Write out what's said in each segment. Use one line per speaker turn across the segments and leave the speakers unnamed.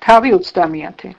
თავი 30.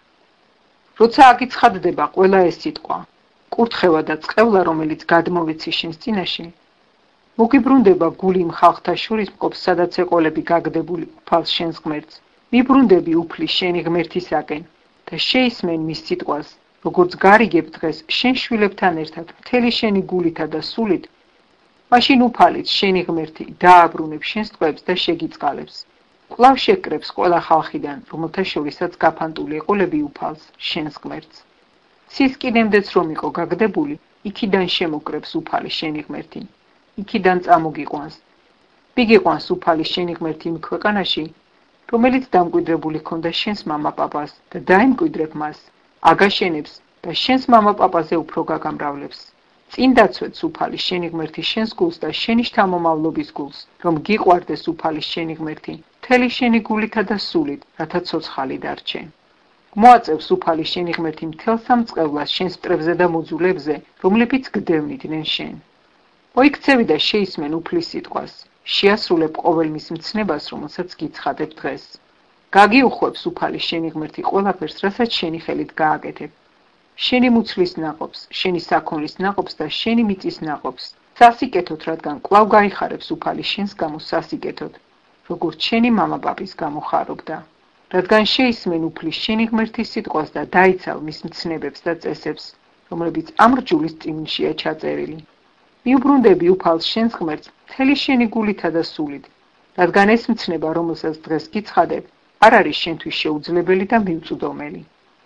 როცა აგიცხადდება ყველა ეს სიტყვა, კურთხევა და წყევლა, რომელიც გადმოვიცი შენს წინაშე, მოგიბრუნდება გული იმ ხალხთა შორის მყოფ, სადაც ეყოლები გაგდებული უფალს შენს ღმერთს, მიბრუნდები უფლის შენი ღმერთისაკენ და შეისმენ მის სიტყვას, როგორც გარიგებ დღეს შენ შვილებთან ერთად მთელი შენი გულითა და სულით, მაშინ უფალიც შენი ღმერთი დააბრუნებს შენს ტყვეებს და შეგიწყალებს. კვლავ შეკრებს ყველა ხალხიდან, რომელთა შორისაც გაფანტული ეყოლები უფალს შენს ღმერთს. სისკინემდეც რომ იყო გაგდებული, იქიდან შემოკრებს უფალი შენი ღმერთი, იქიდან წამოგიყვანს. მიგიყვანს უფალი შენი ღმერთი იმ ქვეყანაში, რომელიც დამკვიდრებული ქონდა შენს მამაპაპას და დაიმკვიდრებ მას, აგაშენებს და შენს მამაპაპაზე უფრო გაგამრავლებს. წინ დაცვეთს უფალი შენი ღმერთი შენს გულს და შენი შთამომავლობის გულს, რომ გიყვარდეს უფალი შენი ღმერთი მთელი შენი გულითა და სულით, რათა ცოცხალი დარჩე. მოაწევს უფალი შენი ღმერთი მთელს ამ წყევლას შენს მტრებზე და მოძულებზე, რომლებიც გდევნიდნენ შენ. მოიქცევი და შეისმენ უფლის სიტყვას, შეასრულებ ყოველ მის მცნებას, რომელსაც გიცხადებ დღეს. გაგიუხვებს უფალი შენი ღმერთი ყველაფერს, რასაც შენი ხელით გააკეთებ. შენი მუცლის ნაყოფს, შენი საქონლის ნაყოფს და შენი მიწის ნაყოფს, სასიკეთოთ, რადგან კვლავ გაიხარებს უფალი შენს გამო სასიკეთოთ, როგორც შენი მამაპაპის გამო ხარობდა. რადგან შეისმენ უფლის შენი ღმერთის სიტყვას და დაიცავ მის მცნებებს და წესებს, რომლებიც ამ რჯულის წიგნშია ჩაწერილი. მიუბრუნდები უფალს შენს ღმერთს მთელი შენი გულითა და სულით, რადგან ეს მცნება, რომელსაც დღეს გიცხადებ, არ არის შენთვის შეუძლებელი და მიუწვდომელი.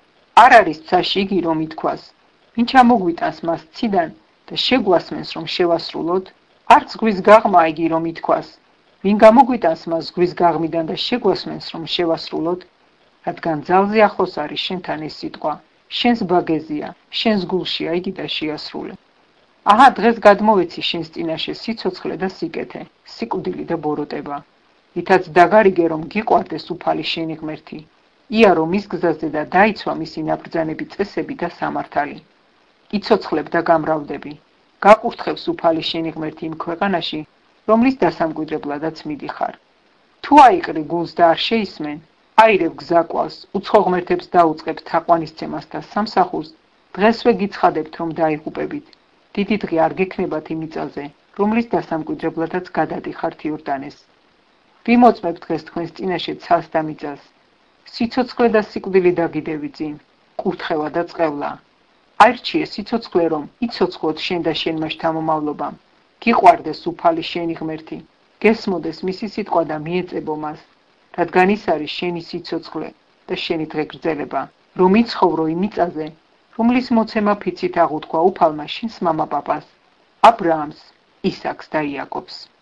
არ არის ცაში იგი, რომ ითქვას, ვინ ჩამოგვიტანს მას ციდან და შეგვასმენს, რომ შევასრულოთ? არც ზღვის გაღმა იგი, რომ ითქვას, ვინ გამოგვიტანს მას ზღვის გაღმიდან და შეგვასმენს, რომ შევასრულოთ? რადგან ძალზე ახლოს არის შენთან ეს სიტყვა, შენს ბაგეზია, შენს გულშია იგი და შეასრულე. აჰა, დღეს გადმოვეცი შენს წინაშე სიცოცხლე და სიკეთე, სიკვდილი და ბოროტება, რითაც დაგარიგე, რომ გიყვარდეს უფალი შენი ღმერთი. იარო მის გზაზე და დაიცვა მისი ნაბრძანები წესები და სამართალი. იცოცხლებ და გამრავლდები. გაკურთხებს უფალი შენი ღმერთი იმ ქვეყანაში, რომლის დასამკვიდრებლადაც მიდიხარ. თუ აიყრი გულს და არ შეისმენ, აირებ გზაკვალს, უცხო ღმერთებს დაუწყებ თაყვანისცემას და სამსახურს, დღესვე გიცხადებთ, რომ დაიღუპებით. დიდი დღე არ გექნებათ იმ მიწაზე, რომლის დასამკვიდრებლადაც გადადიხართ იორდანეს. ვიმოწმებ დღეს თქვენს წინაშე ცალს და მიწას. სიცოცხლე და სიკვდილი დაგიდევი წინ, კურთხევა და წყევლა. აირჩიე სიცოცხლე, რომ იცოცხლოთ შენ და შენმა შთამომავლობამ. გიყვარდეს უფალი შენი ღმერთი, გესმოდეს მისი სიტყვა და მიეწებო მას, რადგან ის არის შენი სიცოცხლე და შენი დღეგრძელება, რომ იცხოვრო იმ მიწაზე, რომლის მოცემა ფიცით აღუთქვა უფალმა შენს მამაპაპას, აბრაამს, ისაკს და იაკობს.